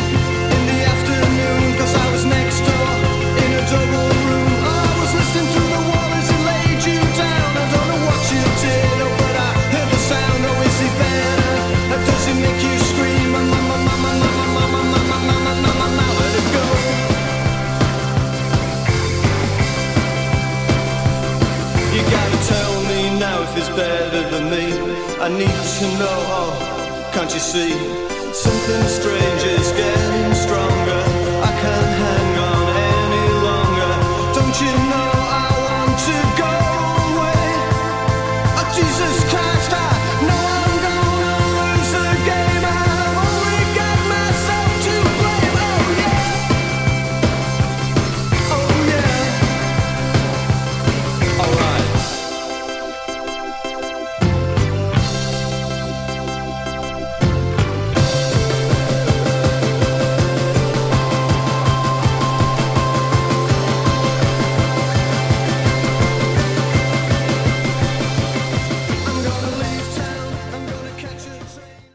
in the afternoon, 'cause I was next door in a double room. I was listening to the wall as it laid you down. I don't know what you did, oh, but I heard the sound. Oh, is it better? Does it make you scream? Mama, mama, mama, mama, mama, mama, mama, mama, let it go. You gotta tell me now if it's better than me. I need to know, oh, can't you see? Something strange is getting stronger. I can't